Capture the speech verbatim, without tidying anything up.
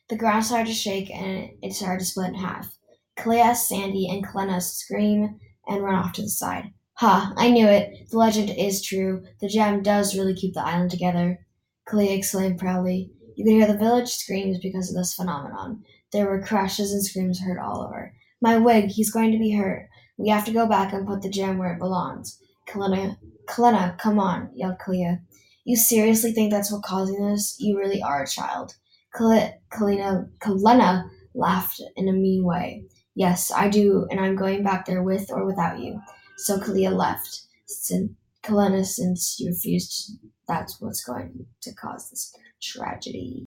The ground started to shake and it started to split in half. Kalia, Sandy, and Kalena scream and run off to the side. Ha! I knew it! The legend is true. The gem does really keep the island together. Kalia exclaimed proudly. You could hear the village screams because of this phenomenon. There were crashes and screams heard all over. My wig! He's going to be hurt. We have to go back and put the gem where it belongs. Kalena, Kalena, come on, yelled Kalia. You seriously think that's what's causing this? You really are a child. Kal- Kalina, Kalena laughed in a mean way. Yes, I do, and I'm going back there with or without you. So Kalia left. Sin- Kalena, since you refused, that's what's going to cause this tragedy.